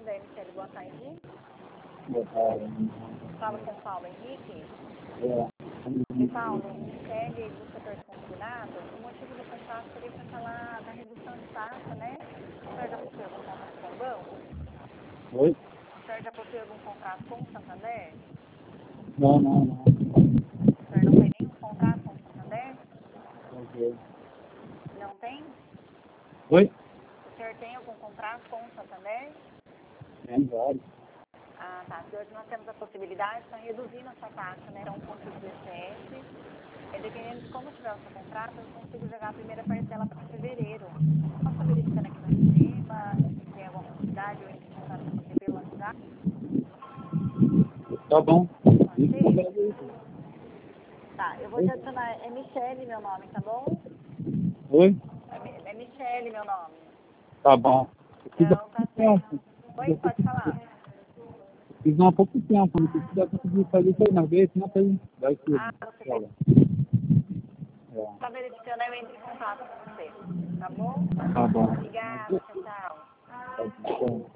Santander, Michele, boa tarde. Boa tarde. Fala com o Paulo Henrique. É. Paulo, Michele do setor de consignado, o motivo do contato seria para falar da redução de taxa, né? O senhor já possui algum contrato com o banco? Oi? O senhor já possui algum contrato com o Santander? Não. O senhor não tem nenhum contrato com o Santander? Ok. Não tem? Oi? O senhor tem algum contrato com o Santander? Tem vários. Ah, tá. Se hoje nós temos a possibilidade de estar reduzindo essa taxa, né? Então, 1,17. Dependendo de como tiver o seu contrato, eu consigo jogar a primeira parcela para fevereiro. Posso estar verificando aqui no sistema, se tem alguma possibilidade, eu entro em contato com você pelo WhatsApp? Tá bom. Pode Isso ser? é isso. Tá, eu vou te adicionar. É Michele meu nome, tá bom? Oi? É Michele meu nome. Tá bom. Eu fiz há Então, tá pouco certo. tempo. Oi, pode falar. Fiz há pouco tempo. Não sei se já consegui fazer isso aí na vez, não tem. Vai ser. Ah, você fez. É. Tá verificando, aí eu entro em contato com você. Tá bom? Tá bom. Obrigada, tchau, tchau. Tá bom.